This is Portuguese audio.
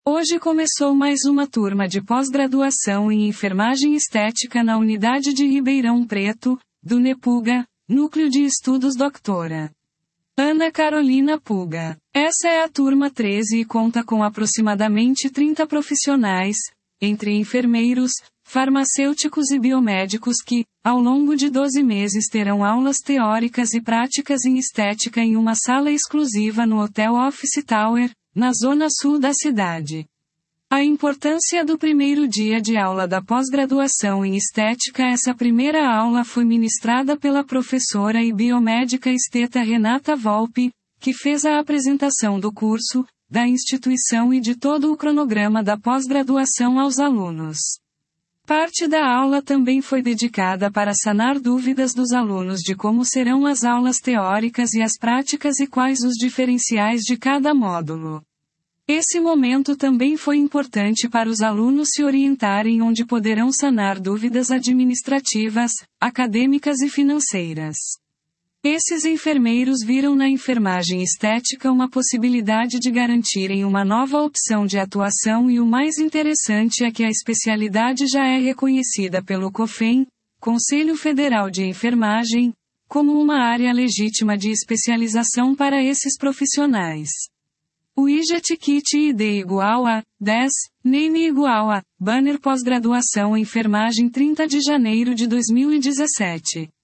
Hoje começou mais uma turma de pós-graduação em Enfermagem Estética na Unidade de Ribeirão Preto, do NEPUGA, Núcleo de Estudos Doutora Ana Carolina Puga. Essa é a turma 13 e conta com aproximadamente 30 profissionais, entre enfermeiros, farmacêuticos e biomédicos que, ao longo de 12 meses terão aulas teóricas e práticas em estética em uma sala exclusiva no Hotel Office Tower, na zona sul da cidade. A importância do primeiro dia de aula da pós-graduação em estética. Essa primeira aula foi ministrada pela professora e biomédica esteta Renata Volpe, que fez a apresentação do curso, da instituição e de todo o cronograma da pós-graduação aos alunos. Parte da aula também foi dedicada para sanar dúvidas dos alunos de como serão as aulas teóricas e as práticas e quais os diferenciais de cada módulo. Esse momento também foi importante para os alunos se orientarem onde poderão sanar dúvidas administrativas, acadêmicas e financeiras. Esses enfermeiros viram na enfermagem estética uma possibilidade de garantirem uma nova opção de atuação e o mais interessante é que a especialidade já é reconhecida pelo COFEM, Conselho Federal de Enfermagem, como uma área legítima de especialização para esses profissionais. O IJET Kit ID igual a 10, Name igual a Banner Pós-Graduação em Enfermagem 30 de janeiro de 2017.